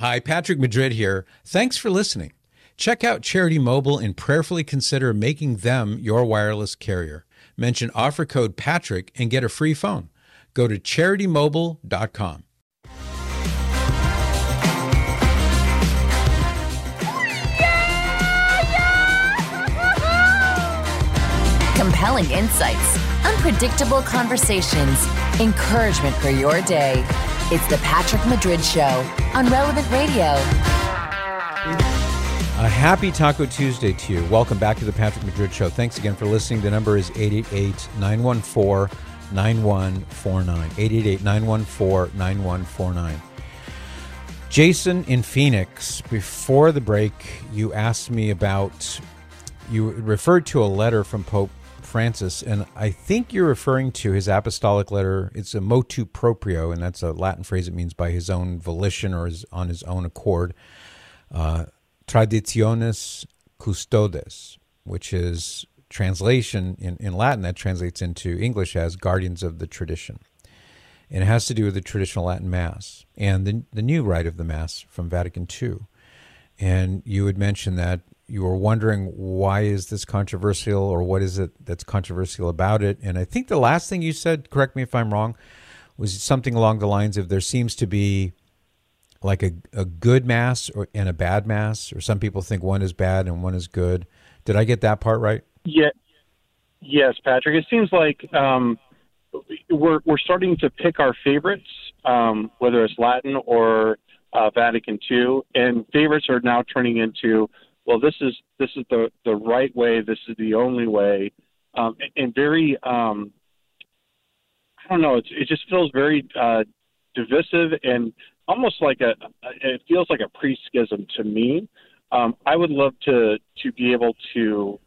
Hi, Patrick Madrid here. Thanks for listening. Check out Charity Mobile and prayerfully consider making them your wireless carrier. Mention offer code Patrick and get a free phone. Go to CharityMobile.com. Compelling insights, unpredictable conversations, encouragement for your day. It's the Patrick Madrid Show on Relevant Radio. A happy Taco Tuesday to you. Welcome back to the Patrick Madrid Show. Thanks again for listening. The number is 888-914-9149. 888-914-9149. Jason in Phoenix, before the break, you asked me about, you referred to a letter from Pope Francis, and I think you're referring to his apostolic letter. It's a motu proprio, and that's a Latin phrase. It means by his own volition or on his own accord. Traditionis Custodes, which is translation in Latin that translates into English as guardians of the tradition. And it has to do with the traditional Latin Mass and the new rite of the Mass from Vatican II. And you had mentioned that you were wondering, why is this controversial, or what is it that's controversial about it? And I think the last thing you said, correct me if I'm wrong, was something along the lines of there seems to be like a good Mass and a bad Mass, or some people think one is bad and one is good. Did I get that part right? Yeah. Yes, Patrick. It seems like we're starting to pick our favorites, whether it's Latin or Vatican II, and favorites are now turning into, well, this is the right way, this is the only way, and very, I don't know, it just feels very divisive and almost like it feels like a pre-schism to me. I would love to be able to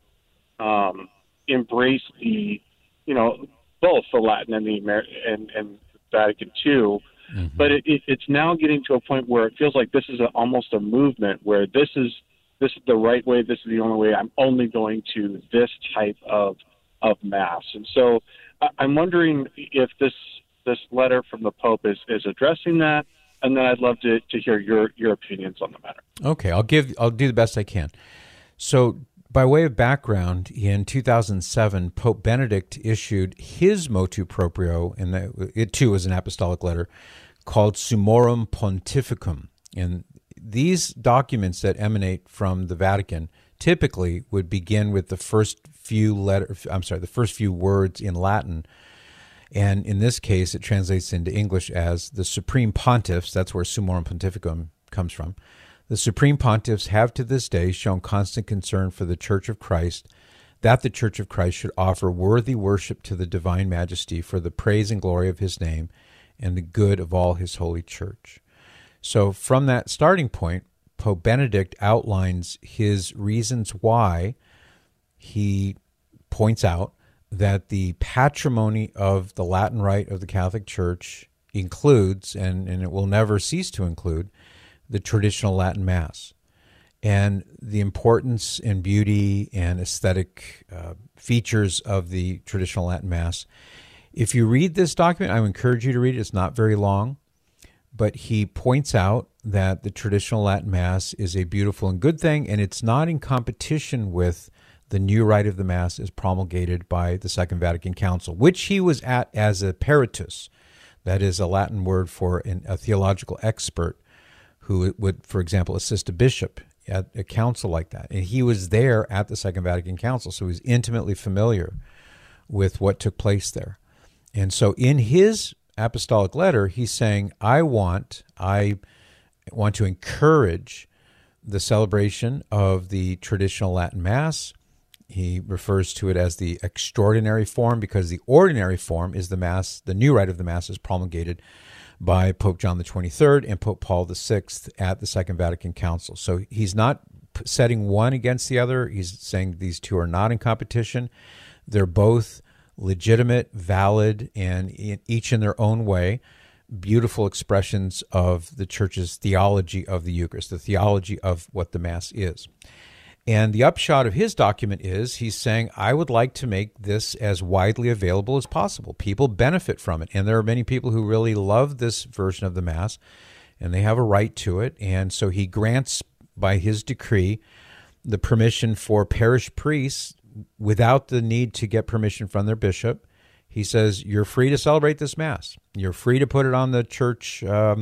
embrace the, both the Latin and the and Vatican II, but it's now getting to a point where it feels like this is almost a movement where this is the right way, this is the only way. I'm only going to this type of Mass, and so I'm wondering if this letter from the Pope is addressing that, and then I'd love to hear your opinions on the matter. Okay, I'll do the best I can. So, by way of background, in 2007, Pope Benedict issued his motu proprio, and it too was an apostolic letter, called Summorum Pontificum. And these documents that emanate from the Vatican typically would begin with the first few words in Latin. And in this case, it translates into English as the Supreme Pontiffs. That's where Summorum Pontificum comes from. The Supreme Pontiffs have to this day shown constant concern for the Church of Christ, that the Church of Christ should offer worthy worship to the Divine Majesty for the praise and glory of His name and the good of all His holy Church. So from that starting point, Pope Benedict outlines his reasons why he points out that the patrimony of the Latin Rite of the Catholic Church includes, and it will never cease to include, the traditional Latin Mass, and the importance and beauty and aesthetic features of the traditional Latin Mass. If you read this document, I would encourage you to read it. It's not very long, but he points out that the traditional Latin Mass is a beautiful and good thing, and it's not in competition with the new rite of the Mass as promulgated by the Second Vatican Council, which he was at as a peritus. That is a Latin word for a theological expert who would, for example, assist a bishop at a council like that. And he was there at the Second Vatican Council, so he was intimately familiar with what took place there. And so in his apostolic letter, he's saying, I want to encourage the celebration of the traditional Latin Mass. He refers to it as the extraordinary form because the ordinary form is the Mass. The new rite of the Mass is promulgated by Pope John the 23rd and Pope Paul the 6th at the Second Vatican Council. So he's not setting one against the other. He's saying these two are not in competition. They're both legitimate, valid, and each in their own way, beautiful expressions of the Church's theology of the Eucharist, the theology of what the Mass is. And the upshot of his document is he's saying, I would like to make this as widely available as possible. People benefit from it. And there are many people who really love this version of the Mass. and they have a right to it. And so he grants, by his decree, the permission for parish priests without the need to get permission from their bishop. He says, you're free to celebrate this Mass. You're free to put it on the church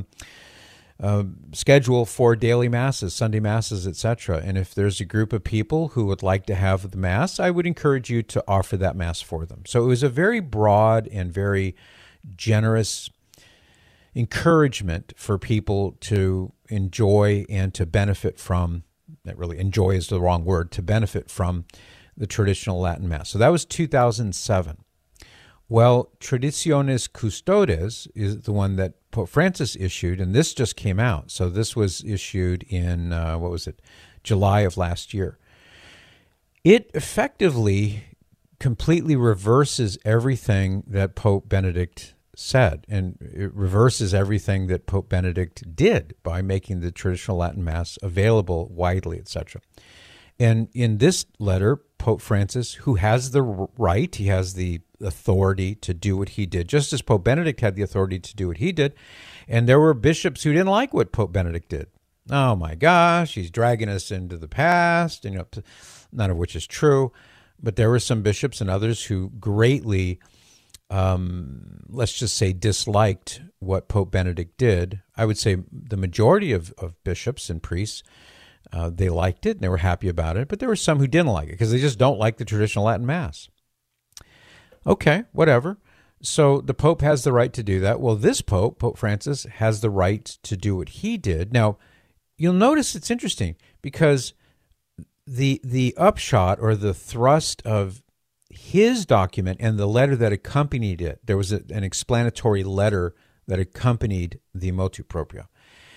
schedule for daily Masses, Sunday Masses, etc. And if there's a group of people who would like to have the Mass, I would encourage you to offer that Mass for them. So it was a very broad and very generous encouragement for people to enjoy and to benefit from, that really enjoy is the wrong word, to benefit from the traditional Latin Mass. So that was 2007. Well, Traditionis Custodes is the one that Pope Francis issued, and this just came out. So this was issued in, July of last year. It effectively completely reverses everything that Pope Benedict said, and it reverses everything that Pope Benedict did by making the traditional Latin Mass available widely, etc. And in this letter, Pope Francis, who has the right, he has the authority to do what he did, just as Pope Benedict had the authority to do what he did, and there were bishops who didn't like what Pope Benedict did. Oh my gosh, he's dragging us into the past, and none of which is true, but there were some bishops and others who greatly let's just say, disliked what Pope Benedict did. I would say the majority of bishops and priests, they liked it and they were happy about it, but there were some who didn't like it because they just don't like the traditional Latin Mass. Okay, whatever. So the Pope has the right to do that. Well, this Pope, Pope Francis, has the right to do what he did. Now, you'll notice it's interesting because the upshot or the thrust of his document and the letter that accompanied it, there was an explanatory letter that accompanied the motu proprio.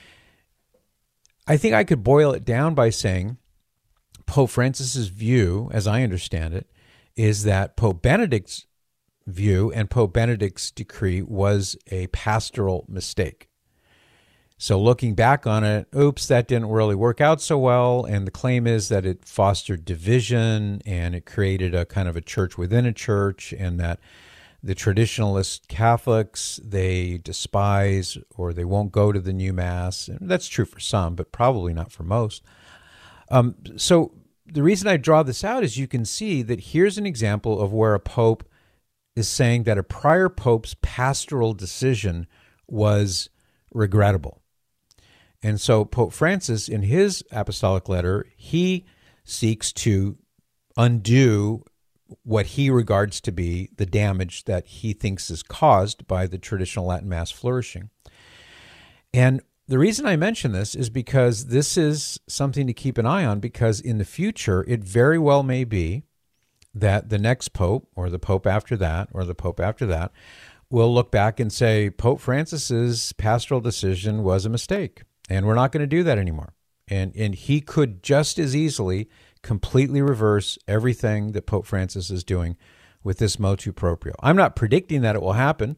I think I could boil it down by saying Pope Francis's view, as I understand it, is that Pope Benedict's view and Pope Benedict's decree was a pastoral mistake. So looking back on it, oops, that didn't really work out so well. And the claim is that it fostered division and it created a kind of a church within a church, and that the traditionalist Catholics, they despise or they won't go to the new Mass. And that's true for some, but probably not for most. So the reason I draw this out is you can see that here's an example of where a pope is saying that a prior pope's pastoral decision was regrettable. And so Pope Francis, in his apostolic letter, he seeks to undo what he regards to be the damage that he thinks is caused by the traditional Latin Mass flourishing. And the reason I mention this is because this is something to keep an eye on, because in the future, it very well may be that the next pope or the pope after that or the pope after that will look back and say, Pope Francis's pastoral decision was a mistake, and we're not going to do that anymore. And he could just as easily completely reverse everything that Pope Francis is doing with this motu proprio. I'm not predicting that it will happen.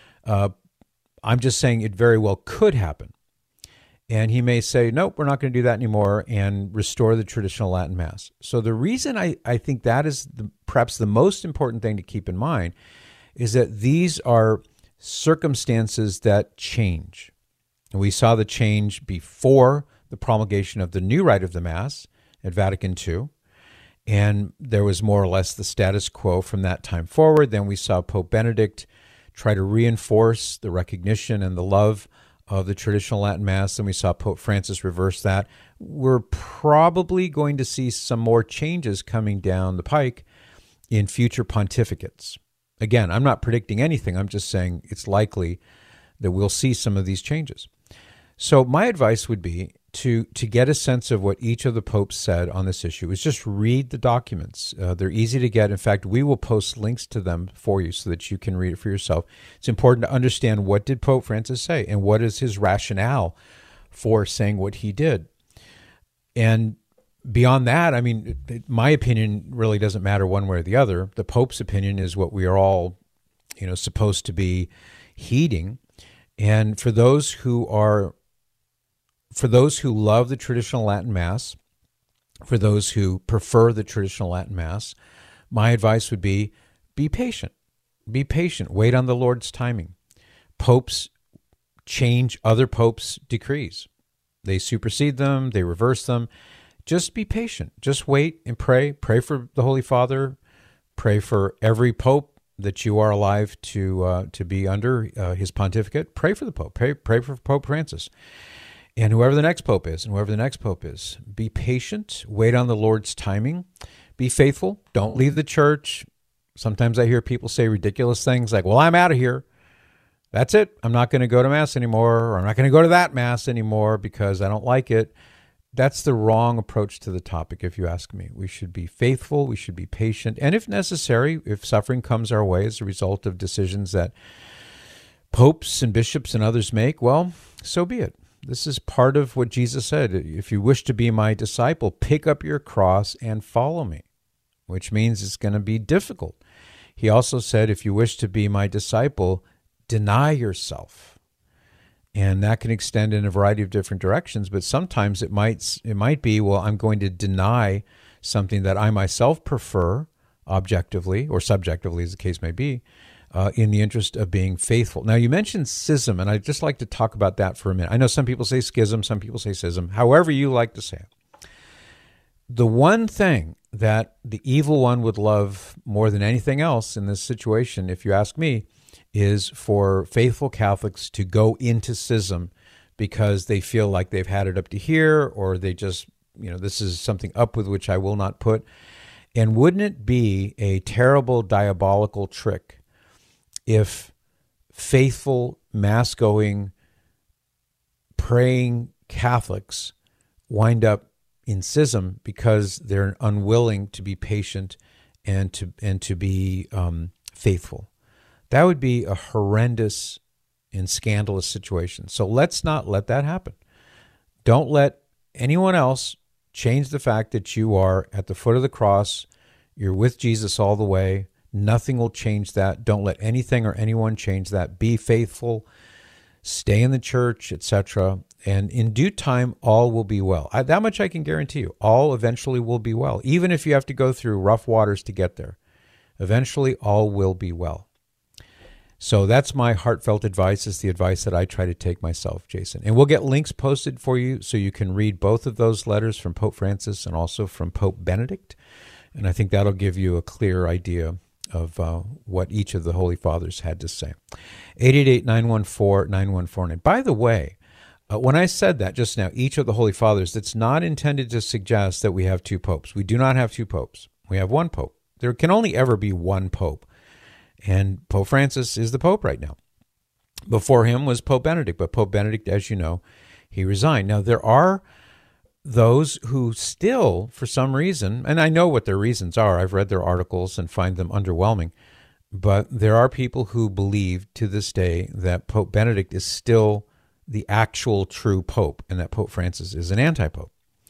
I'm just saying it very well could happen. And he may say, nope, we're not going to do that anymore, and restore the traditional Latin Mass. So the reason I think that is perhaps the most important thing to keep in mind is that these are circumstances that change. And we saw the change before the promulgation of the new rite of the Mass at Vatican II, and there was more or less the status quo from that time forward. Then we saw Pope Benedict try to reinforce the recognition and the love of the traditional Latin Mass, and we saw Pope Francis reverse that. We're probably going to see some more changes coming down the pike in future pontificates. Again, I'm not predicting anything. I'm just saying it's likely that we'll see some of these changes. So my advice would be to get a sense of what each of the popes said on this issue is just read the documents. They're easy to get. In fact, we will post links to them for you so that you can read it for yourself. It's important to understand, what did Pope Francis say and what is his rationale for saying what he did. And beyond that, I mean, my opinion really doesn't matter one way or the other. The Pope's opinion is what we are all, supposed to be heeding. And for those who love the traditional Latin Mass, for those who prefer the traditional Latin Mass, my advice would be patient. Be patient. Wait on the Lord's timing. Popes change other popes' decrees. They supersede them, they reverse them. Just be patient. Just wait and pray. Pray for the Holy Father. Pray for every pope that you are alive to be under his pontificate. Pray for the Pope. Pray for Pope Francis. And whoever the next pope is, and whoever the next pope is. Be patient. Wait on the Lord's timing. Be faithful. Don't leave the church. Sometimes I hear people say ridiculous things like, well, I'm out of here. That's it. I'm not going to go to Mass anymore, or I'm not going to go to that Mass anymore because I don't like it. That's the wrong approach to the topic, if you ask me. We should be faithful. We should be patient. And if necessary, if suffering comes our way as a result of decisions that popes and bishops and others make, well, so be it. This is part of what Jesus said. If you wish to be my disciple, pick up your cross and follow me, which means it's going to be difficult. He also said, if you wish to be my disciple, deny yourself. And that can extend in a variety of different directions, but sometimes it might be, well, I'm going to deny something that I myself prefer objectively or subjectively, as the case may be, in the interest of being faithful. Now, you mentioned schism, and I'd just like to talk about that for a minute. I know some people say schism, some people say schism, however you like to say it. The one thing that the evil one would love more than anything else in this situation, if you ask me, is for faithful Catholics to go into schism because they feel like they've had it up to here, or they just, this is something up with which I will not put. And wouldn't it be a terrible, diabolical trick if faithful, Mass-going, praying Catholics wind up in schism because they're unwilling to be patient and to be faithful? That would be a horrendous and scandalous situation. So let's not let that happen. Don't let anyone else change the fact that you are at the foot of the cross. You're with Jesus all the way. Nothing will change that. Don't let anything or anyone change that. Be faithful. Stay in the church, etc. And in due time, all will be well. That much I can guarantee you. All eventually will be well. Even if you have to go through rough waters to get there. Eventually, all will be well. So that's my heartfelt advice. It's the advice that I try to take myself, Jason. And we'll get links posted for you so you can read both of those letters from Pope Francis and also from Pope Benedict. And I think that'll give you a clear idea of what each of the Holy Fathers had to say. 888-914-9149. By the way, when I said that just now, each of the Holy Fathers, that's not intended to suggest that we have two popes. We do not have two popes. We have one pope. There can only ever be one pope. And Pope Francis is the Pope right now. Before him was Pope Benedict, but Pope Benedict, as you know, he resigned. Now, there are those who still, for some reason, and I know what their reasons are, I've read their articles and find them underwhelming, but there are people who believe to this day that Pope Benedict is still the actual true Pope and that Pope Francis is an anti-Pope.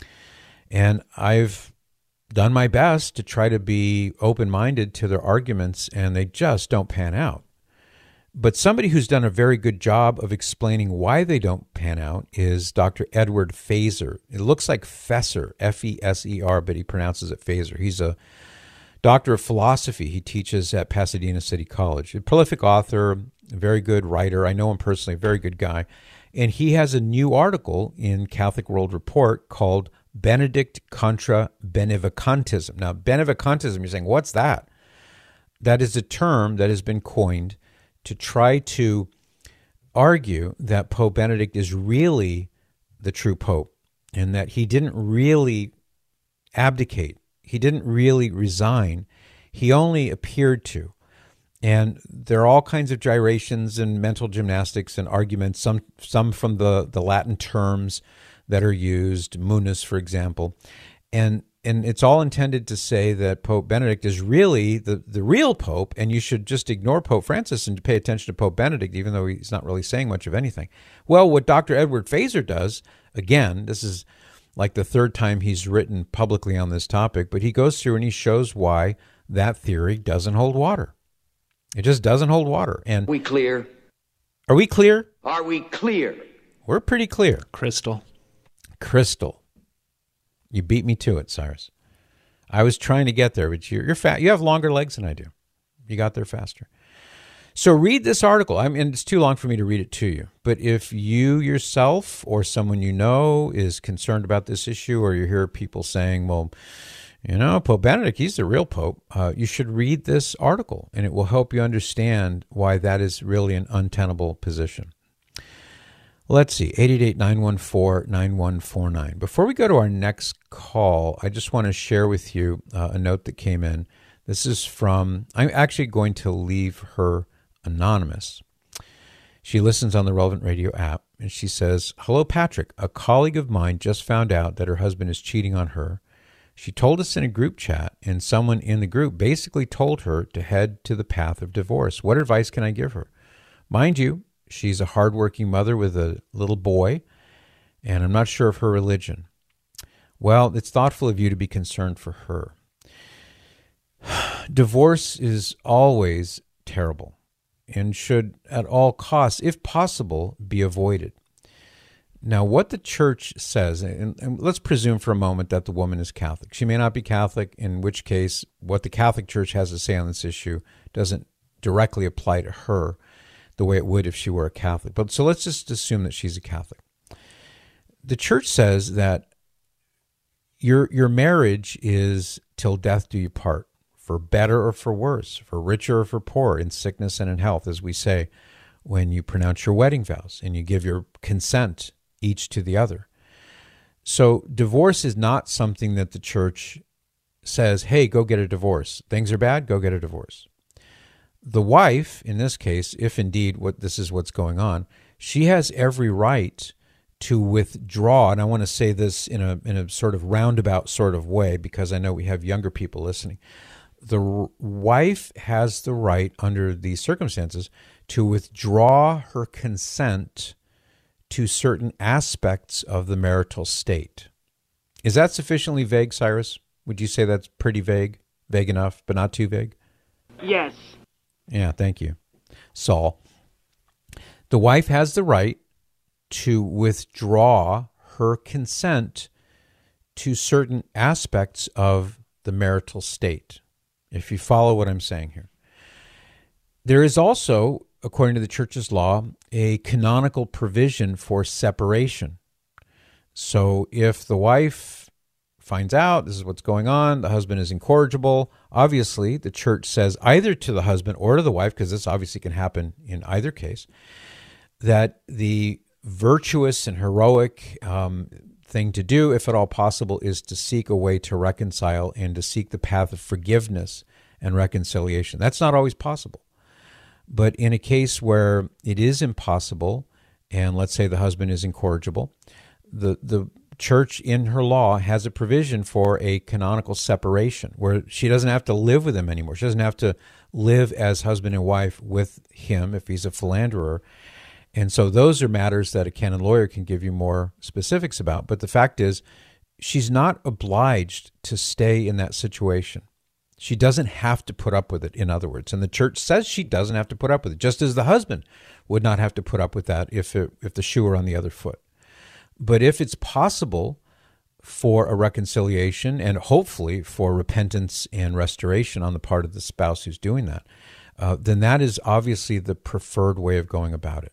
And I've done my best to try to be open-minded to their arguments, and they just don't pan out. But somebody who's done a very good job of explaining why they don't pan out is Dr. Edward Feser. It looks like Fesser, F-E-S-E-R, but he pronounces it Feser. He's a doctor of philosophy. He teaches at Pasadena City College. A prolific author, a very good writer. I know him personally, a very good guy. And he has a new article in Catholic World Report called Benedict contra Benevacantism. Now, Benevacantism, you're saying, what's that? That is a term that has been coined to try to argue that Pope Benedict is really the true Pope and that he didn't really abdicate. He didn't really resign. He only appeared to. And there are all kinds of gyrations and mental gymnastics and arguments, some from the Latin terms that are used, munus, for example. And it's all intended to say that Pope Benedict is really the real Pope, and you should just ignore Pope Francis and pay attention to Pope Benedict, even though he's not really saying much of anything. Well, what Dr. Edward Feser does, again, this is like the third time he's written publicly on this topic, but he goes through and he shows why that theory doesn't hold water. It just doesn't hold water. And we clear? Are we clear? Are we clear? We're pretty clear. Crystal. You beat me to it, Cyrus. I was trying to get there, but you're fat. You have longer legs than I do. You got there faster. So read this article. I mean, it's too long for me to read it to you. But if you yourself or someone you know is concerned about this issue, or you hear people saying, well, Pope Benedict, he's the real Pope, you should read this article, and it will help you understand why that is really an untenable position. Let's see, 888-914-9149. Before we go to our next call, I just want to share with you a note that came in. This is from, I'm actually going to leave her anonymous. She listens on the Relevant Radio app, and she says, "Hello, Patrick. A colleague of mine just found out that her husband is cheating on her. She told us in a group chat, and someone in the group basically told her to head to the path of divorce. What advice can I give her? Mind you, she's a hardworking mother with a little boy, and I'm not sure of her religion." Well, it's thoughtful of you to be concerned for her. Divorce is always terrible and should, at all costs, if possible, be avoided. Now, what the church says, and let's presume for a moment that the woman is Catholic. She may not be Catholic, in which case what the Catholic Church has to say on this issue doesn't directly apply to her the way it would if she were a Catholic. But so let's just assume that she's a Catholic. The church says that your marriage is till death do you part, for better or for worse, for richer or for poorer, in sickness and in health, as we say when you pronounce your wedding vows and you give your consent each to the other. So divorce is not something that the church says, hey, go get a divorce. Things are bad, go get a divorce. The wife, in this case, if indeed this is what's going on, she has every right to withdraw. And I want to say this in a sort of roundabout sort of way, because I know we have younger people listening. The wife has the right, under these circumstances, to withdraw her consent to certain aspects of the marital state. Is that sufficiently vague, Cyrus? Would you say that's pretty vague? Vague enough, but not too vague? Yes. Yeah, thank you. Saul, the wife has the right to withdraw her consent to certain aspects of the marital state, if you follow what I'm saying here. There is also, according to the church's law, a canonical provision for separation. So if the wife finds out this is what's going on, the husband is incorrigible, obviously the church says either to the husband or to the wife, because this obviously can happen in either case, that the virtuous and heroic thing to do, if at all possible, is to seek a way to reconcile and to seek the path of forgiveness and reconciliation. That's not always possible. But in a case where it is impossible, and let's say the husband is incorrigible, the church in her law has a provision for a canonical separation where she doesn't have to live with him anymore. She doesn't have to live as husband and wife with him if he's a philanderer. And so those are matters that a canon lawyer can give you more specifics about. But the fact is, she's not obliged to stay in that situation. She doesn't have to put up with it, in other words. And the church says she doesn't have to put up with it, just as the husband would not have to put up with that if the shoe were on the other foot. But if it's possible for a reconciliation and hopefully for repentance and restoration on the part of the spouse who's doing that, then that is obviously the preferred way of going about it.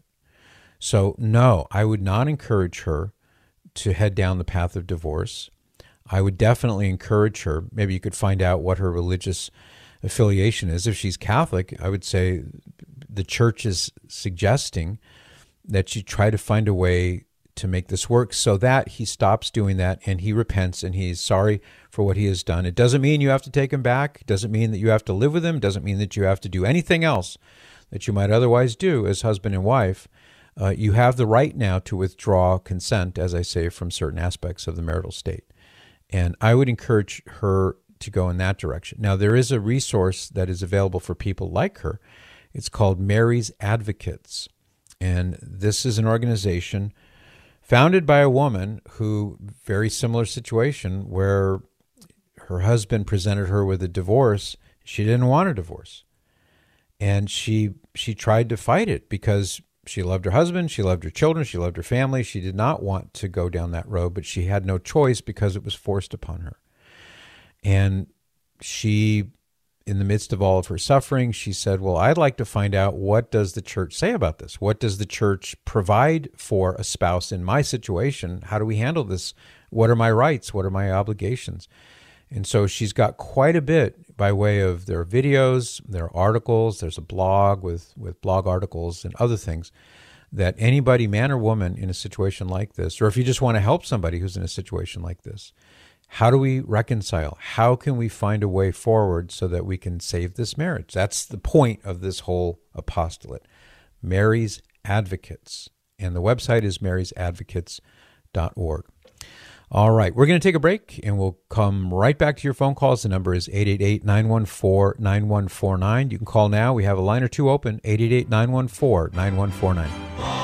So no, I would not encourage her to head down the path of divorce. I would definitely encourage her. Maybe you could find out what her religious affiliation is. If she's Catholic, I would say the church is suggesting that you try to find a way to make this work so that he stops doing that and he repents and he's sorry for what he has done. It doesn't mean you have to take him back. It doesn't mean that you have to live with him. It doesn't mean that you have to do anything else that you might otherwise do as husband and wife. You have the right now to withdraw consent, as I say, from certain aspects of the marital state. And I would encourage her to go in that direction. Now, there is a resource that is available for people like her. It's called Mary's Advocates. And this is an organization founded by a woman who, very similar situation, where her husband presented her with a divorce. She didn't want a divorce. And she tried to fight it because she loved her husband, she loved her children, she loved her family. She did not want to go down that road, but she had no choice because it was forced upon her. And she in the midst of all of her suffering, she said, well, I'd like to find out, what does the church say about this? What does the church provide for a spouse in my situation? How do we handle this? What are my rights? What are my obligations? And so she's got quite a bit by way of their videos, their articles. There's a blog with blog articles and other things that anybody, man or woman, in a situation like this, or if you just want to help somebody who's in a situation like this, how do we reconcile? How can we find a way forward so that we can save this marriage? That's the point of this whole apostolate. Mary's Advocates. And the website is marysadvocates.org. All right, we're going to take a break, and we'll come right back to your phone calls. The number is 888-914-9149. You can call now. We have a line or two open, 888-914-9149.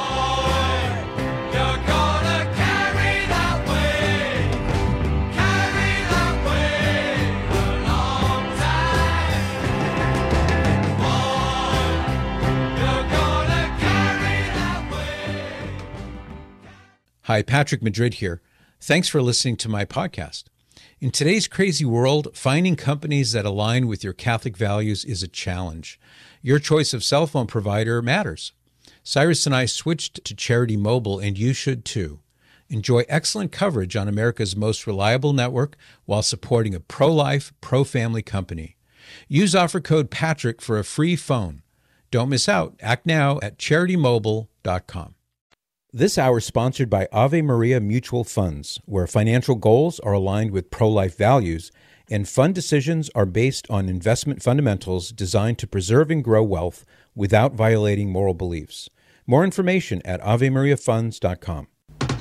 Hi, Patrick Madrid here. Thanks for listening to my podcast. In today's crazy world, finding companies that align with your Catholic values is a challenge. Your choice of cell phone provider matters. Cyrus and I switched to Charity Mobile, and you should too. Enjoy excellent coverage on America's most reliable network while supporting a pro-life, pro-family company. Use offer code PATRICK for a free phone. Don't miss out. Act now at CharityMobile.com. This hour is sponsored by Ave Maria Mutual Funds, where financial goals are aligned with pro-life values, and fund decisions are based on investment fundamentals designed to preserve and grow wealth without violating moral beliefs. More information at AveMariaFunds.com.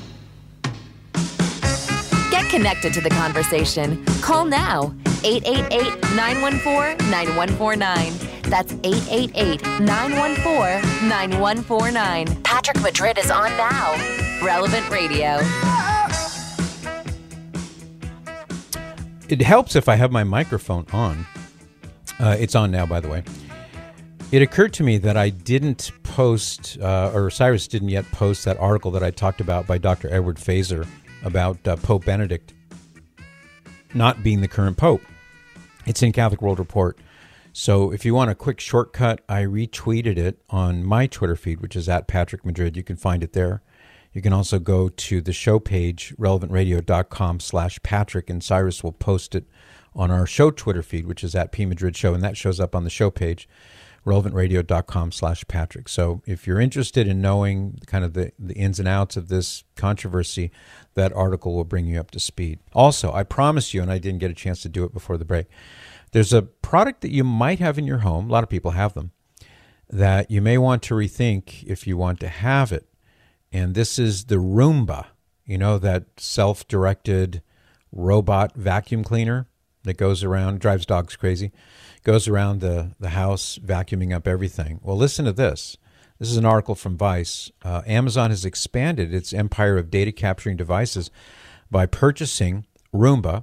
Get connected to the conversation. Call now. 888-914-9149. That's 888-914-9149. Patrick Madrid is on now. Relevant Radio. It helps if I have my microphone on. It's on now, by the way. It occurred to me that I didn't post, or Cyrus didn't yet post, that article that I talked about by Dr. Edward Feser about Pope Benedict not being the current pope. It's in Catholic World Report. So if you want a quick shortcut, I retweeted it on my Twitter feed, which is at Patrick Madrid. You can find it there. You can also go to the show page, relevantradio.com/Patrick, and Cyrus will post it on our show Twitter feed, which is at PMadridShow, and that shows up on the show page, relevantradio.com/Patrick. So if you're interested in knowing kind of the ins and outs of this controversy, that article will bring you up to speed. Also, I promise you, and I didn't get a chance to do it before the break, there's a product that you might have in your home, a lot of people have them, that you may want to rethink if you want to have it. And this is the Roomba, you know, that self-directed robot vacuum cleaner that goes around, drives dogs crazy, goes around the house vacuuming up everything. Well, listen to this. This is an article from Vice. Amazon has expanded its empire of data capturing devices by purchasing Roomba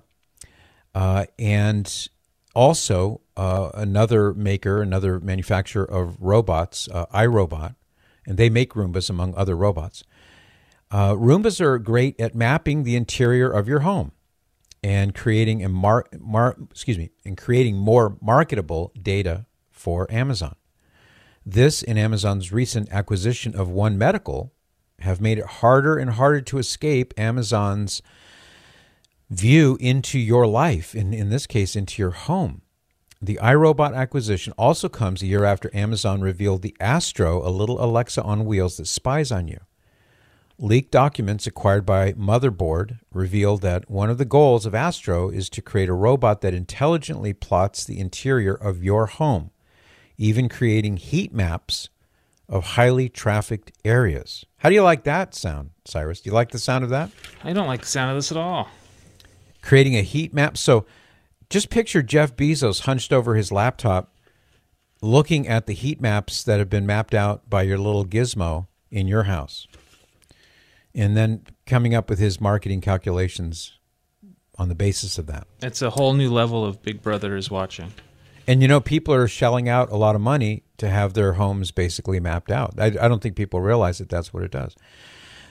and also another manufacturer of robots, iRobot, and they make Roombas among other robots. Roombas are great at mapping the interior of your home and creating creating more marketable data for Amazon. This and Amazon's recent acquisition of One Medical have made it harder and harder to escape Amazon's view into your life, in this case, into your home. The iRobot acquisition also comes a year after Amazon revealed the Astro, a little Alexa on wheels that spies on you. Leaked documents acquired by Motherboard revealed that one of the goals of Astro is to create a robot that intelligently plots the interior of your home, even creating heat maps of highly trafficked areas. How do you like that sound, Cyrus? Do you like the sound of that? I don't like the sound of this at all. Creating a heat map. So just picture Jeff Bezos hunched over his laptop looking at the heat maps that have been mapped out by your little gizmo in your house, and then coming up with his marketing calculations on the basis of that. It's a whole new level of Big Brother is watching. And, you know, people are shelling out a lot of money to have their homes basically mapped out. I don't think people realize that that's what it does.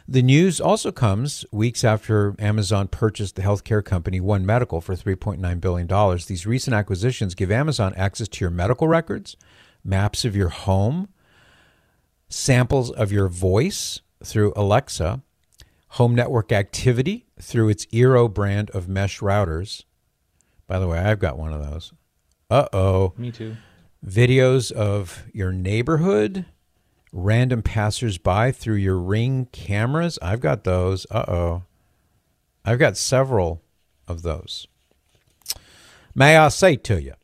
The news also comes weeks after Amazon purchased the healthcare company One Medical for $3.9 billion. These recent acquisitions give Amazon access to your medical records, maps of your home, samples of your voice through Alexa, home network activity through its Eero brand of mesh routers. By the way, I've got one of those. Uh-oh. Me too. Videos of your neighborhood, random passersby through your Ring cameras. I've got those. Uh-oh. I've got several of those. May I say to you?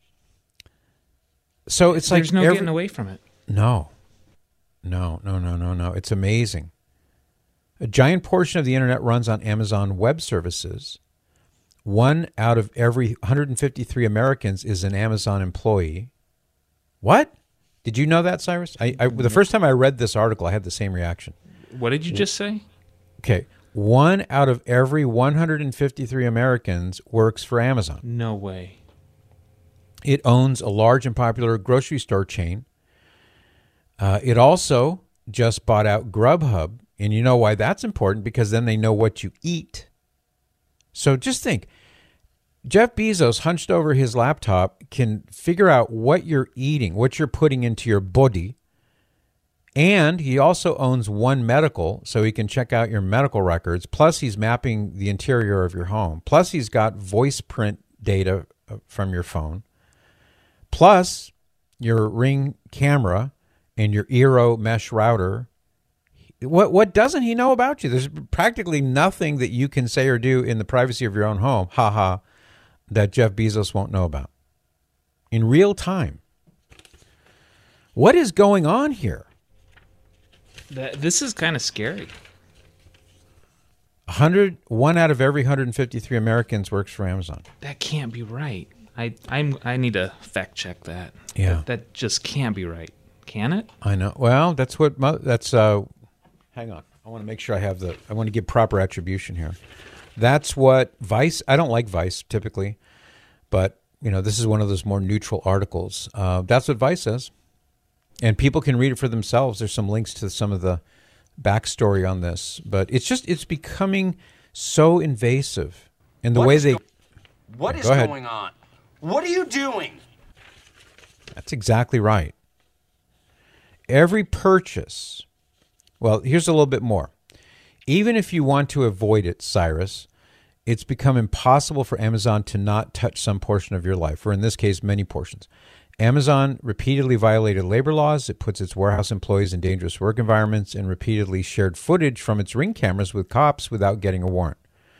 So it's There's like no getting away from it. No. It's amazing. A giant portion of the internet runs on Amazon Web Services. 1 out of every 153 Americans is an Amazon employee. What? Did you know that, Cyrus? The first time I read this article, I had the same reaction. What did you just say? Okay. 1 out of every 153 Americans works for Amazon. No way. It owns a large and popular grocery store chain. It also just bought out Grubhub. And you know why that's important? Because then they know what you eat. So just think, Jeff Bezos, hunched over his laptop, can figure out what you're eating, what you're putting into your body. And he also owns One Medical, so he can check out your medical records. Plus, he's mapping the interior of your home. Plus, he's got voice print data from your phone. Plus, your Ring camera and your Eero mesh router. What doesn't he know about you? There's practically nothing that you can say or do in the privacy of your own home, that Jeff Bezos won't know about in real time. What is going on here? This is kind of scary. 1 out of every 153 Americans works for Amazon. That can't be right. I need to fact check that. Yeah. That just can't be right. Can it? I know. Well, hang on. I want to make sure I want to give proper attribution here. That's what Vice, I don't like Vice typically, but this is one of those more neutral articles. That's what Vice says. And people can read it for themselves. There's some links to some of the backstory on this, but it's becoming so invasive in the way they. What is going on? What are you doing? That's exactly right. Every purchase. Well, here's a little bit more. Even if you want to avoid it, Cyrus, it's become impossible for Amazon to not touch some portion of your life, or in this case, many portions. Amazon repeatedly violated labor laws. It puts its warehouse employees in dangerous work environments and repeatedly shared footage from its Ring cameras with cops without getting a warrant.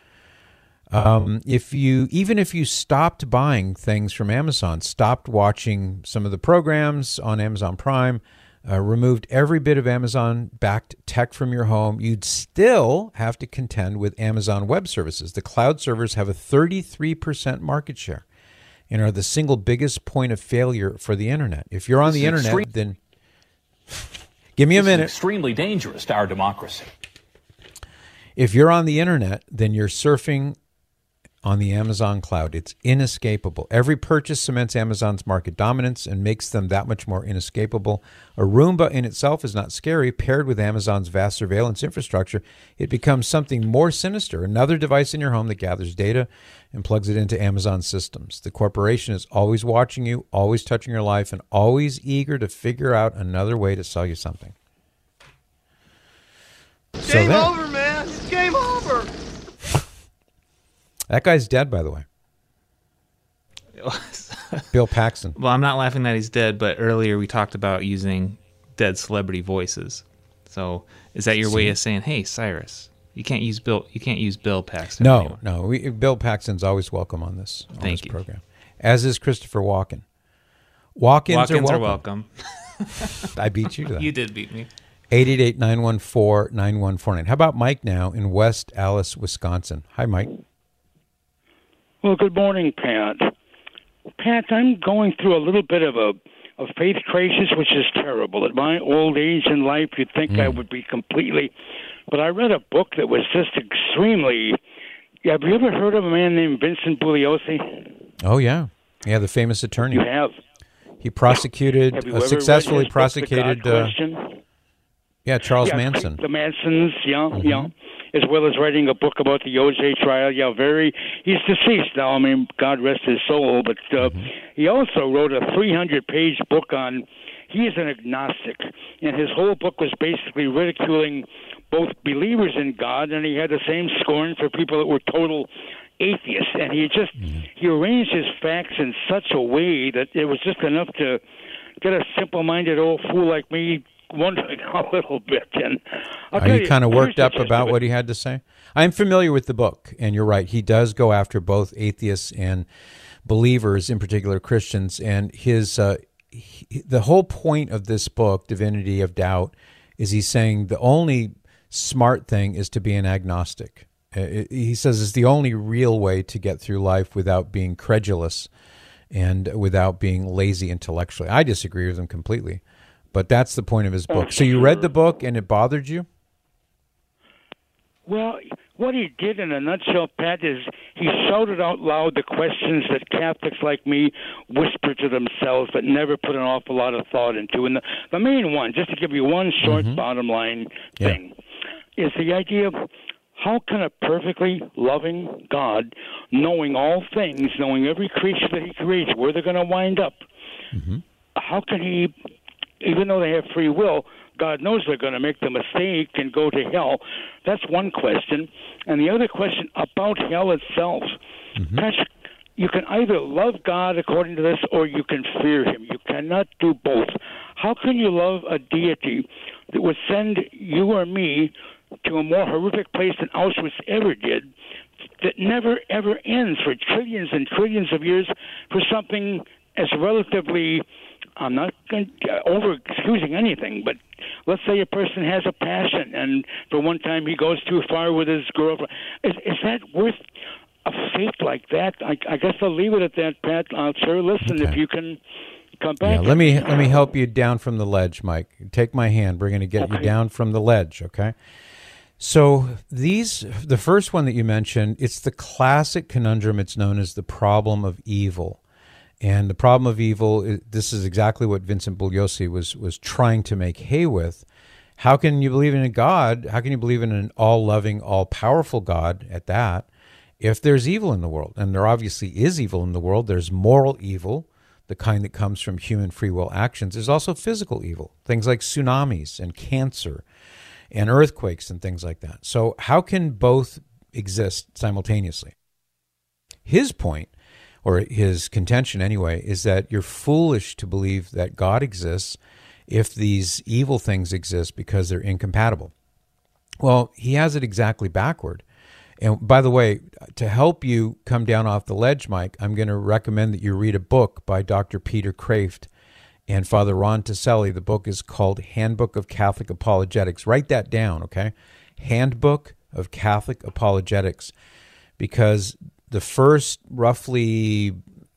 If you stopped buying things from Amazon, stopped watching some of the programs on Amazon Prime, removed every bit of Amazon-backed tech from your home, you'd still have to contend with Amazon Web Services. The cloud servers have a 33% market share and are the single biggest point of failure for the internet. If you're on the internet, then give me a minute. This is extremely dangerous to our democracy. If you're on the internet, then you're surfing on the Amazon cloud. It's inescapable. Every purchase cements Amazon's market dominance and makes them that much more inescapable. A Roomba in itself is not scary. Paired with Amazon's vast surveillance infrastructure, it becomes something more sinister, another device in your home that gathers data and plugs it into Amazon systems. The corporation is always watching you, always touching your life, and always eager to figure out another way to sell you something. Game over, man. It's game over. That guy's dead, by the way. Bill Paxton. Well, I'm not laughing that he's dead, but earlier we talked about using dead celebrity voices. So is that your way of saying, hey, Cyrus, you can't use Bill Paxton anymore? No. Bill Paxton's always welcome on this program. As is Christopher Walken. Walk-ins are welcome. I beat you to that. You did beat me. 888-914-9149. How about Mike now in West Allis, Wisconsin? Hi, Mike. Well, good morning, Pat. Pat, I'm going through a little bit of a faith crisis, which is terrible. At my old age in life, you'd think I would be completely... But I read a book that was just extremely... Have you ever heard of a man named Vincent Bugliosi? Oh, yeah. Yeah, the famous attorney. You have? He prosecuted, Have you ever successfully read his book, prosecuted... The God Question? Yeah, Charles Manson. The Mansons, as well as writing a book about the O.J. trial. He's deceased now. I mean, God rest his soul. But he also wrote a 300-page book on. He is an agnostic, and his whole book was basically ridiculing both believers in God, and he had the same scorn for people that were total atheists. And he arranged his facts in such a way that it was just enough to get a simple-minded old fool like me wondering a little bit. And are you kind of worked up about what he had to say? I'm familiar with the book, and you're right. He does go after both atheists and believers, in particular Christians, and the whole point of this book, Divinity of Doubt, is he's saying the only smart thing is to be an agnostic. He says it's the only real way to get through life without being credulous and without being lazy intellectually. I disagree with him completely, but that's the point of his book. So you read the book and it bothered you? Well, what he did in a nutshell, Pat, is he shouted out loud the questions that Catholics like me whisper to themselves but never put an awful lot of thought into. And the main one, just to give you one short bottom line thing, is the idea of how can a perfectly loving God, knowing all things, knowing every creature that he creates, where they're going to wind up, how can he, even though they have free will, God knows they're going to make the mistake and go to hell. That's one question. And the other question about hell itself. Patrick, you can either love God according to this or you can fear him. You cannot do both. How can you love a deity that would send you or me to a more horrific place than Auschwitz ever did, that never, ever ends for trillions and trillions of years for something as relatively, I'm not over-excusing anything, but let's say a person has a passion and for one time he goes too far with his girlfriend. Is that worth a faith like that? I guess I'll leave it at that, Pat. I'll sure listen if you can come back. Yeah, let me help you down from the ledge, Mike. Take my hand. We're going to get you down from the ledge, okay? So the first one that you mentioned, it's the classic conundrum. It's known as the problem of evil. And the problem of evil, this is exactly what Vincent Bugliosi was trying to make hay with. How can you believe in a God? How can you believe in an all-loving, all-powerful God at that if there's evil in the world? And there obviously is evil in the world. There's moral evil, the kind that comes from human free will actions. There's also physical evil, things like tsunamis and cancer and earthquakes and things like that. So how can both exist simultaneously? His point, or his contention anyway, is that you're foolish to believe that God exists if these evil things exist because they're incompatible. Well, he has it exactly backward. And by the way, to help you come down off the ledge, Mike, I'm going to recommend that you read a book by Dr. Peter Kraft and Father Ron Taselli. The book is called Handbook of Catholic Apologetics. Write that down, okay? Handbook of Catholic Apologetics. Because the first roughly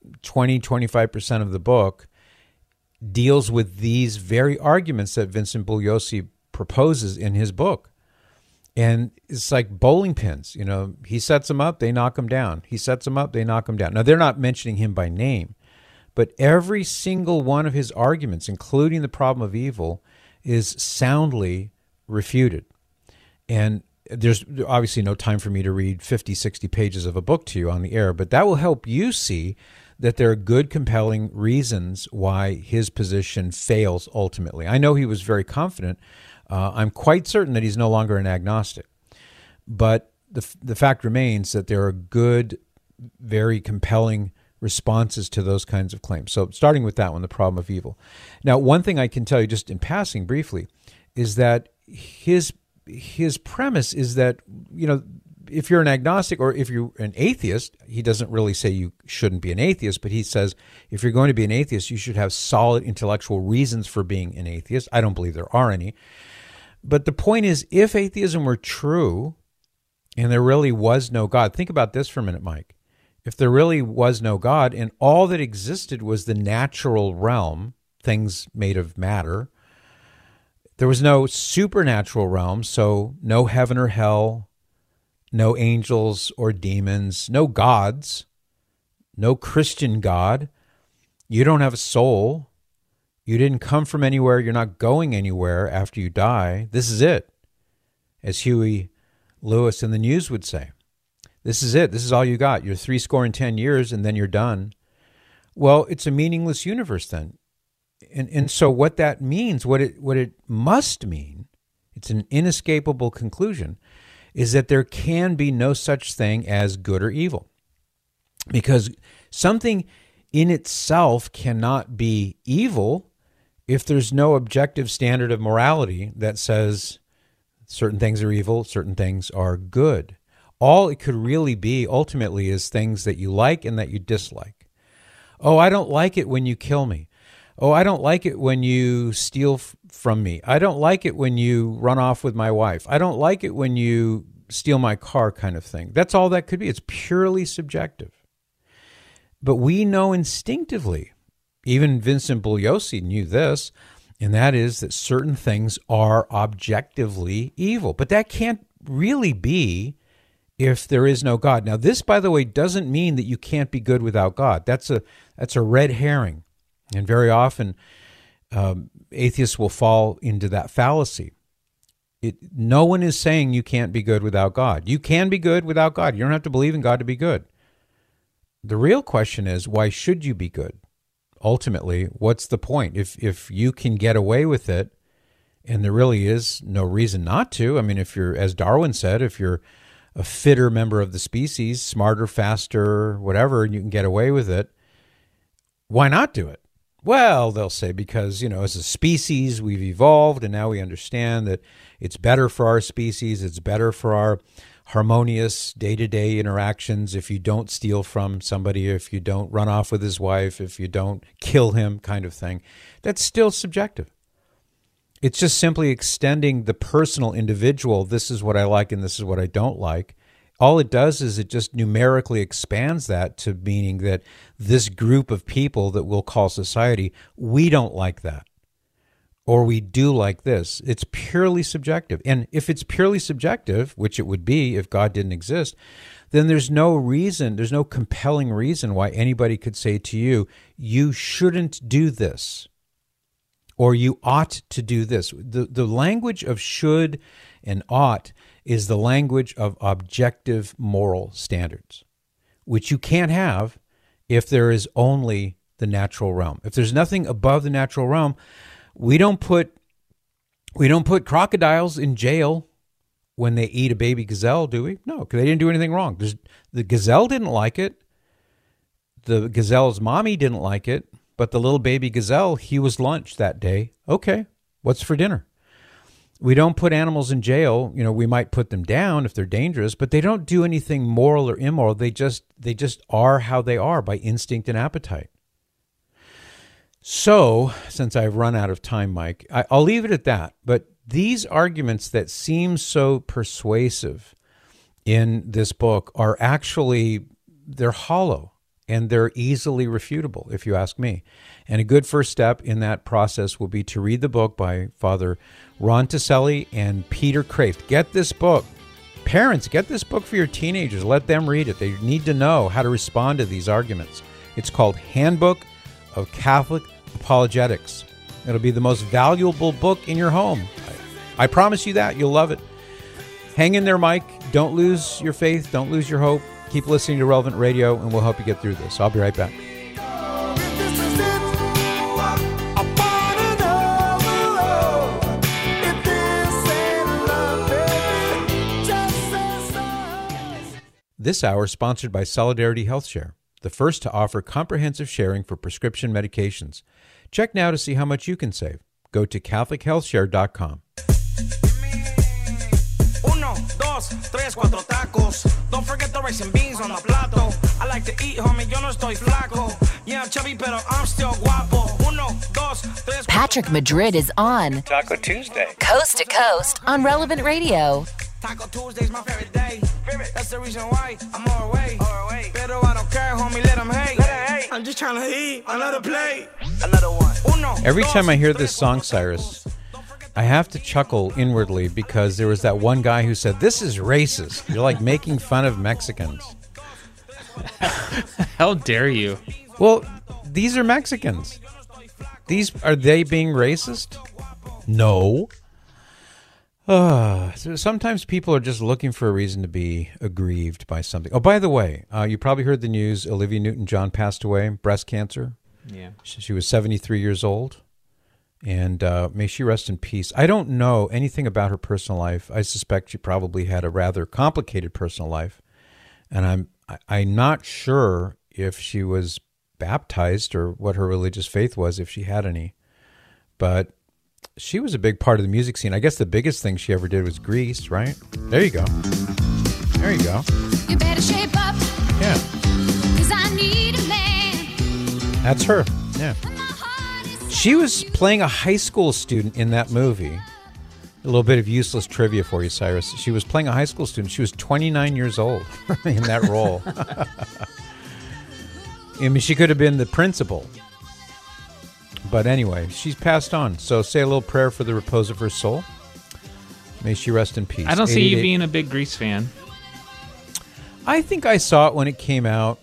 20-25% of the book deals with these very arguments that Vincent Bugliosi proposes in his book. And it's like bowling pins. You know, he sets them up, they knock them down. He sets them up, they knock them down. Now, they're not mentioning him by name, but every single one of his arguments, including the problem of evil, is soundly refuted. And there's obviously no time for me to read 50, 60 pages of a book to you on the air, but that will help you see that there are good, compelling reasons why his position fails ultimately. I know he was very confident. I'm quite certain that he's no longer an agnostic. But the fact remains that there are good, very compelling responses to those kinds of claims. So starting with that one, the problem of evil. Now, one thing I can tell you just in passing briefly is that his premise is that, you know, if you're an agnostic or if you're an atheist, he doesn't really say you shouldn't be an atheist, but he says if you're going to be an atheist, you should have solid intellectual reasons for being an atheist. I don't believe there are any. But the point is, if atheism were true and there really was no God, think about this for a minute, Mike. If there really was no God and all that existed was the natural realm, things made of matter, there was no supernatural realm, so no heaven or hell, no angels or demons, no gods, no Christian God. You don't have a soul. You didn't come from anywhere. You're not going anywhere after you die. This is it, as Huey Lewis in the News would say. This is it. This is all you got. You're 70 years, and then you're done. Well, it's a meaningless universe then. And so what that means, what it must mean, it's an inescapable conclusion, is that there can be no such thing as good or evil. Because something in itself cannot be evil if there's no objective standard of morality that says certain things are evil, certain things are good. All it could really be ultimately is things that you like and that you dislike. Oh, I don't like it when you kill me. Oh, I don't like it when you steal from me. I don't like it when you run off with my wife. I don't like it when you steal my car, kind of thing. That's all that could be. It's purely subjective. But we know instinctively, even Vincent Bugliosi knew this, and that is that certain things are objectively evil. But that can't really be if there is no God. Now, this, by the way, doesn't mean that you can't be good without God. That's a red herring. And very often, atheists will fall into that fallacy. No one is saying you can't be good without God. You can be good without God. You don't have to believe in God to be good. The real question is, why should you be good? Ultimately, what's the point? If you can get away with it, and there really is no reason not to. I mean, if you're, as Darwin said, if you're a fitter member of the species, smarter, faster, whatever, and you can get away with it, why not do it? Well, they'll say because, as a species, we've evolved, and now we understand that it's better for our species, it's better for our harmonious day-to-day interactions if you don't steal from somebody, if you don't run off with his wife, if you don't kill him, kind of thing. That's still subjective. It's just simply extending the personal, individual, this is what I like and this is what I don't like. All it does is it just numerically expands that to meaning that this group of people that we'll call society, we don't like that. Or we do like this. It's purely subjective. And if it's purely subjective, which it would be if God didn't exist, then there's no reason, there's no compelling reason why anybody could say to you, you shouldn't do this, or you ought to do this. The language of should and ought is the language of objective moral standards, which you can't have if there is only the natural realm. If there's nothing above the natural realm, we don't put crocodiles in jail when they eat a baby gazelle, do we? No, because they didn't do anything wrong. The gazelle didn't like it. The gazelle's mommy didn't like it, but the little baby gazelle, he was lunch that day. Okay, what's for dinner? We don't put animals in jail. We might put them down if they're dangerous, but they don't do anything moral or immoral. They just are how they are by instinct and appetite. So, since I've run out of time, Mike, I'll leave it at that. But these arguments that seem so persuasive in this book are actually, they're hollow and they're easily refutable, if you ask me. And a good first step in that process will be to read the book by Father Ron Tacelli and Peter Kreeft. Get this book. Parents, get this book for your teenagers. Let them read it. They need to know how to respond to these arguments. It's called Handbook of Catholic Apologetics. It'll be the most valuable book in your home. I promise you that. You'll love it. Hang in there, Mike. Don't lose your faith. Don't lose your hope. Keep listening to Relevant Radio, and we'll help you get through this. I'll be right back. This hour is sponsored by Solidarity Health Share, the first to offer comprehensive sharing for prescription medications. Check now to see how much you can save. Go to CatholicHealthShare.com. 1, 2, 3, 4 tacos. Don't forget the rice and beans on the plato. I like to eat, homie, yo no estoy flaco. Yeah, I'm chubby, pero I'm still guapo. 1, 2, 3. Patrick Madrid is on Taco Tuesday, Coast to Coast on Relevant Radio. Taco Tuesday's my favorite day. That's the reason why I'm all away. Pero I don't care, homie, let them hate. I'm just trying to eat another plate. Another one. Every time I hear this song, Cyrus, I have to chuckle inwardly because there was that one guy who said, "This is racist. You're like making fun of Mexicans." How dare you? Well, these are Mexicans. Are they being racist? No. So sometimes people are just looking for a reason to be aggrieved by something. Oh, by the way, you probably heard the news. Olivia Newton-John passed away, breast cancer. Yeah. She was 73 years old. And may she rest in peace. I don't know anything about her personal life. I suspect she probably had a rather complicated personal life. And I'm not sure if she was baptized or what her religious faith was, if she had any. But she was a big part of the music scene. I guess the biggest thing she ever did was Grease, right? There you go. There you go. You better shape up. Yeah. 'Cause I need a man. That's her. Yeah. She was playing a high school student in that movie. A little bit of useless trivia for you, Cyrus. She was playing a high school student. She was 29 years old in that role. I mean, she could have been the principal. But anyway, she's passed on. So say a little prayer for the repose of her soul. May she rest in peace. I don't see you being a big Grease fan. I think I saw it when it came out.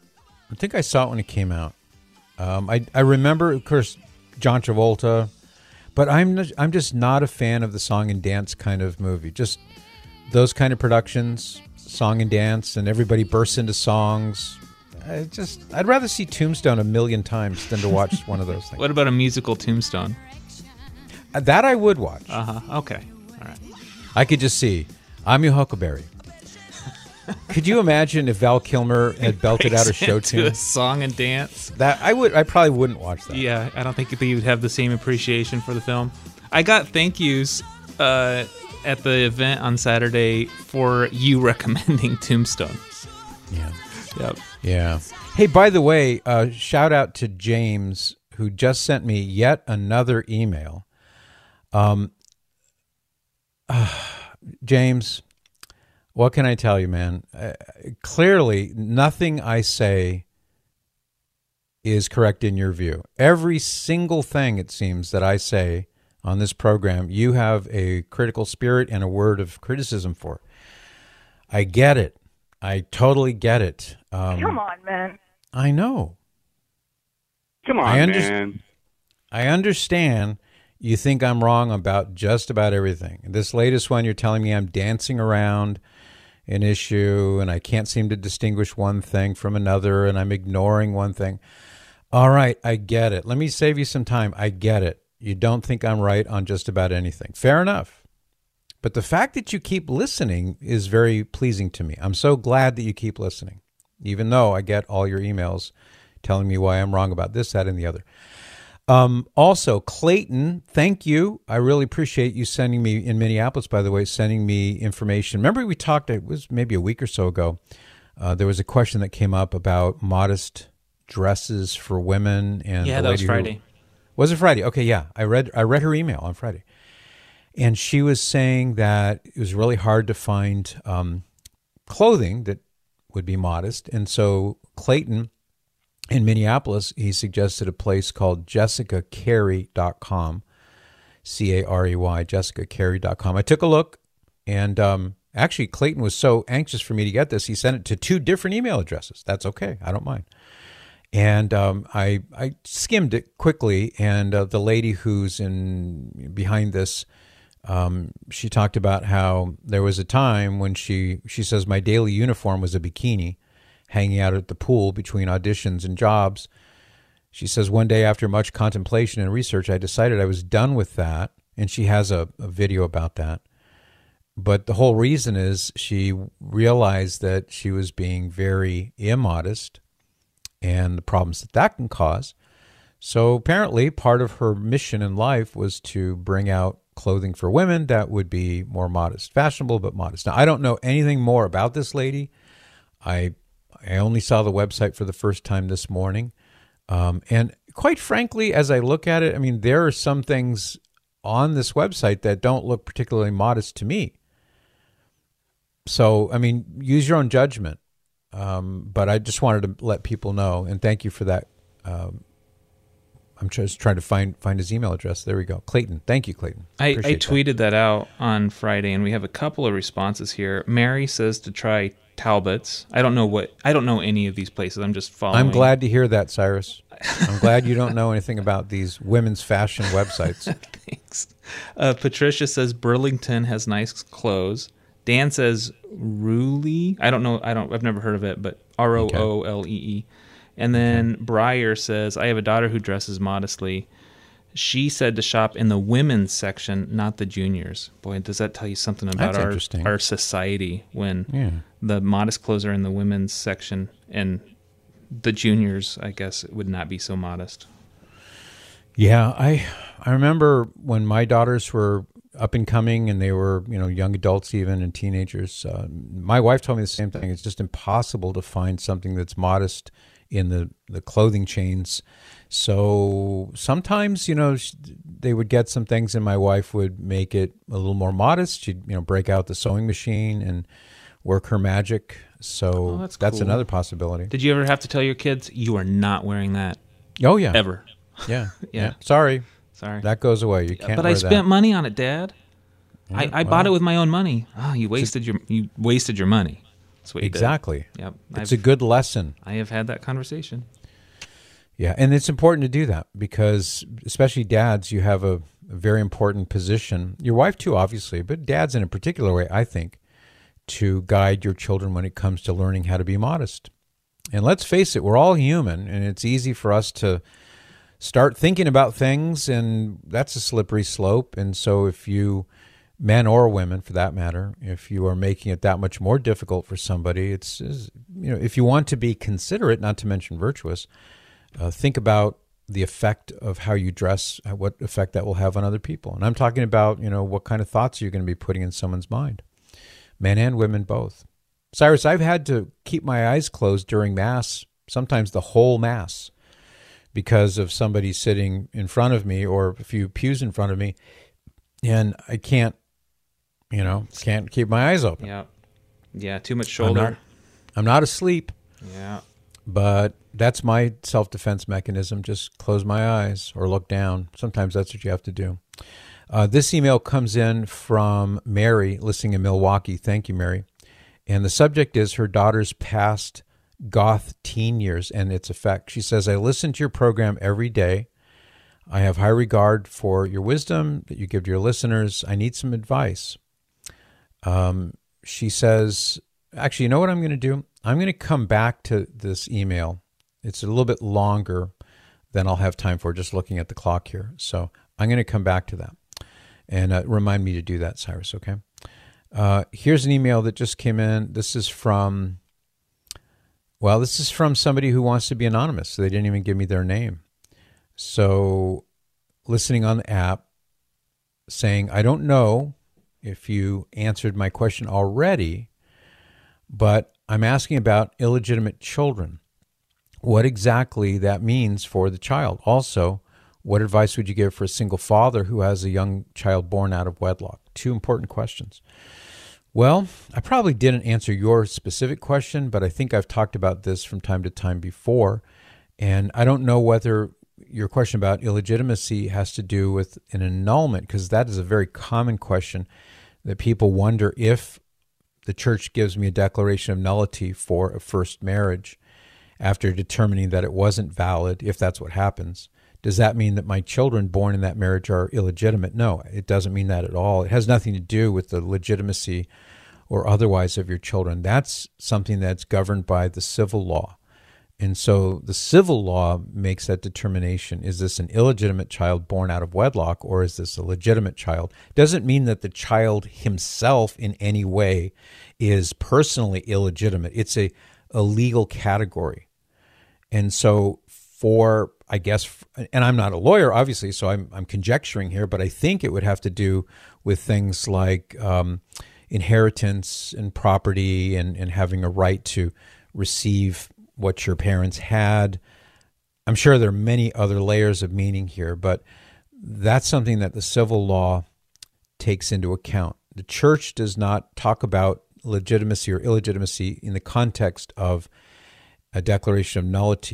I remember, of course, John Travolta, but I'm just not a fan of the song and dance kind of movie. Just those kind of productions, song and dance, and everybody bursts into songs. I'd rather see Tombstone 1,000,000 times than to watch one of those things. What about a musical Tombstone? That I would watch. Okay. All right. I could just see, I'm your Huckleberry. Could you imagine if Val Kilmer had belted out a show tune? A song and dance? I probably wouldn't watch that. Yeah, I don't think you'd have the same appreciation for the film. I got thank yous at the event on Saturday for you recommending Tombstone. Yeah. Yep. Yeah. Hey, by the way, shout out to James, who just sent me yet another email. James, what can I tell you, man? Clearly, nothing I say is correct in your view. Every single thing, it seems, that I say on this program, you have a critical spirit and a word of criticism for. I get it. I totally get it. Come on, man. I know. Come on, man. I understand you think I'm wrong about just about everything. This latest one, you're telling me I'm dancing around an issue and I can't seem to distinguish one thing from another and I'm ignoring one thing. All right, I get it. Let me save you some time. I get it. You don't think I'm right on just about anything. Fair enough. But the fact that you keep listening is very pleasing to me. I'm so glad that you keep listening, even though I get all your emails telling me why I'm wrong about this, that, and the other. Also, Clayton, thank you. I really appreciate you sending me, in Minneapolis, by the way, sending me information. Remember we talked, it was maybe a week or so ago, there was a question that came up about modest dresses for women. And yeah, that was Friday. Was it Friday? Okay, yeah. I read her email on Friday. And she was saying that it was really hard to find clothing that would be modest. And so Clayton in Minneapolis, he suggested a place called JessicaCarey.com, C-A-R-E-Y, JessicaCarey.com. I took a look, and actually Clayton was so anxious for me to get this, he sent it to 2 different email addresses. That's okay. I don't mind. And I skimmed it quickly, and the lady who's behind this, she talked about how there was a time when she says, my daily uniform was a bikini hanging out at the pool between auditions and jobs. She says, one day after much contemplation and research, I decided I was done with that. And she has a video about that. But the whole reason is she realized that she was being very immodest and the problems that can cause. So apparently part of her mission in life was to bring out clothing for women that would be more modest, fashionable, but modest. Now, I don't know anything more about this lady. I only saw the website for the first time this morning. And quite frankly, as I look at it, I mean, there are some things on this website that don't look particularly modest to me. So, I mean, use your own judgment. But I just wanted to let people know, and thank you for that I'm just trying to find his email address. There we go. Clayton. Thank you, Clayton. I tweeted that out on Friday, and we have a couple of responses here. Mary says to try Talbot's. I don't know any of these places. I'm just following. I'm glad to hear that, Cyrus. I'm glad you don't know anything about these women's fashion websites. Thanks. Patricia says Burlington has nice clothes. Dan says Roolee. I've never heard of it, but Roolee. And then Breyer says, I have a daughter who dresses modestly. She said to shop in the women's section, not the juniors. Boy, does that tell you something about our society when the modest clothes are in the women's section and the juniors, I guess, would not be so modest. Yeah, I remember when my daughters were up and coming and they were, young adults even and teenagers. My wife told me the same thing. It's just impossible to find something that's modest in the clothing chains. So sometimes, they would get some things and my wife would make it a little more modest. She'd, break out the sewing machine and work her magic. So that's cool. Another possibility. Did you ever have to tell your kids, you are not wearing that? Oh, yeah. Ever? Yeah. Yeah. Sorry. That goes away. You can't. But I spent money on it, Dad. Yeah, I bought it with my own money. Oh, you wasted your money. That's what you exactly. did. Yep. It's a good lesson. I have had that conversation. Yeah, and it's important to do that because, especially dads, you have a very important position. Your wife too, obviously, but dads in a particular way, I think, to guide your children when it comes to learning how to be modest. And let's face it, we're all human, and it's easy for us to start thinking about things, and that's a slippery slope. And so if you, men or women for that matter, if you are making it that much more difficult for somebody, it's if you want to be considerate, not to mention virtuous, think about the effect of how you dress, what effect that will have on other people. And I'm talking about, what kind of thoughts you're going to be putting in someone's mind, men and women both. Cyrus, I've had to keep my eyes closed during Mass, sometimes the whole Mass, because of somebody sitting in front of me or a few pews in front of me, and I can't keep my eyes open. Yeah, too much shoulder. I'm not asleep. Yeah. But that's my self-defense mechanism. Just close my eyes or look down. Sometimes that's what you have to do. This email comes in from Mary, listening in Milwaukee. Thank you, Mary. And the subject is her daughter's past goth teen years and its effect. She says, I listen to your program every day. I have high regard for your wisdom that you give to your listeners. I need some advice. She says, actually, you know what I'm going to do? I'm going to come back to this email. It's a little bit longer than I'll have time for, just looking at the clock here. So I'm going to come back to that. And remind me to do that, Cyrus, okay? Here's an email that just came in. This is from somebody who wants to be anonymous. So they didn't even give me their name. So listening on the app, saying, I don't know if you answered my question already, but I'm asking about illegitimate children. What exactly that means for the child. Also, what advice would you give for a single father who has a young child born out of wedlock? Two important questions. Well, I probably didn't answer your specific question, but I think I've talked about this from time to time before. And I don't know whether your question about illegitimacy has to do with an annulment, because that is a very common question that people wonder if the church gives me a declaration of nullity for a first marriage after determining that it wasn't valid, if that's what happens. Does that mean that my children born in that marriage are illegitimate? No, it doesn't mean that at all. It has nothing to do with the legitimacy or otherwise of your children. That's something that's governed by the civil law. And so the civil law makes that determination. Is this an illegitimate child born out of wedlock, or is this a legitimate child? Doesn't mean that the child himself in any way is personally illegitimate. It's a legal category. And so for, I guess, and I'm not a lawyer, obviously, so I'm conjecturing here, but I think it would have to do with things like inheritance and property and having a right to receive what your parents had. I'm sure there are many other layers of meaning here, but that's something that the civil law takes into account. The church does not talk about legitimacy or illegitimacy in the context of a declaration of nullity.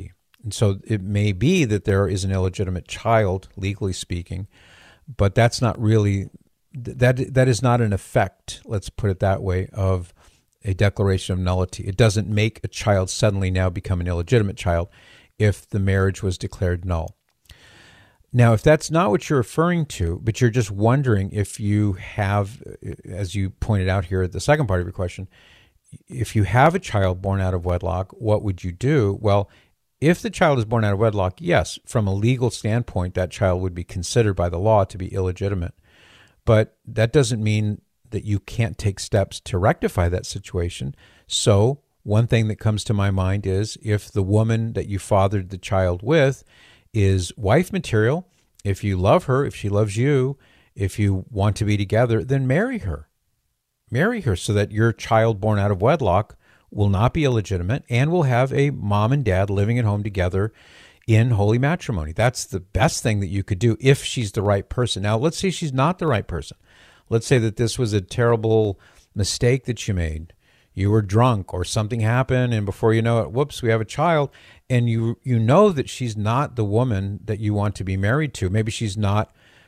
And so it may be that there is an illegitimate child, legally speaking, but that's not really, that is not an effect, let's put it that way, of a declaration of nullity. It doesn't make a child suddenly now become an illegitimate child if the marriage was declared null. Now, if that's not what you're referring to, but you're just wondering if you have, as you pointed out here at the second part of your question, if you have a child born out of wedlock, what would you do? Well, if the child is born out of wedlock, yes, from a legal standpoint, that child would be considered by the law to be illegitimate. But that doesn't mean that you can't take steps to rectify that situation. So one thing that comes to my mind is if the woman that you fathered the child with is wife material, if you love her, if she loves you, if you want to be together, then marry her. Marry her so that your child born out of wedlock will not be illegitimate and will have a mom and dad living at home together in holy matrimony. That's the best thing that you could do if she's the right person. Now, let's say she's not the right person. Let's say that this was a terrible mistake that you made. You were drunk or something happened, and before you know it, whoops, we have a child, and you know that she's not the woman that you want to be married to. Maybe she's not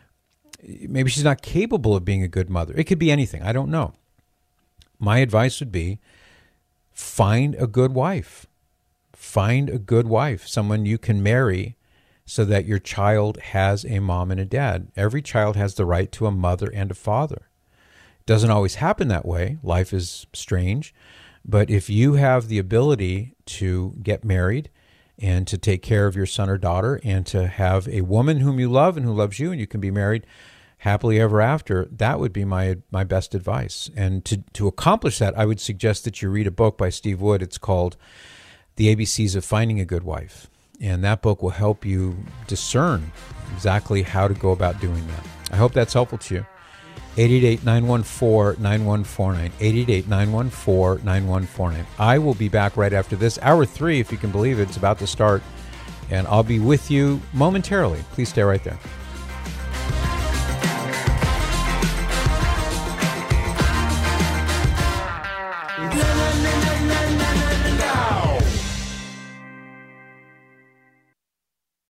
capable of being a good mother. It could be anything. I don't know. My advice would be find a good wife. Find a good wife, someone you can marry so that your child has a mom and a dad. Every child has the right to a mother and a father. It doesn't always happen that way. Life is strange. But if you have the ability to get married and to take care of your son or daughter and to have a woman whom you love and who loves you and you can be married happily ever after, that would be my best advice. And to accomplish that, I would suggest that you read a book by Steve Wood. It's called The ABCs of Finding a Good Wife. And that book will help you discern exactly how to go about doing that. I hope that's helpful to you. 888-914-9149. 888-914-9149. I will be back right after this. Hour 3, if you can believe it, it's about to start. And I'll be with you momentarily. Please stay right there.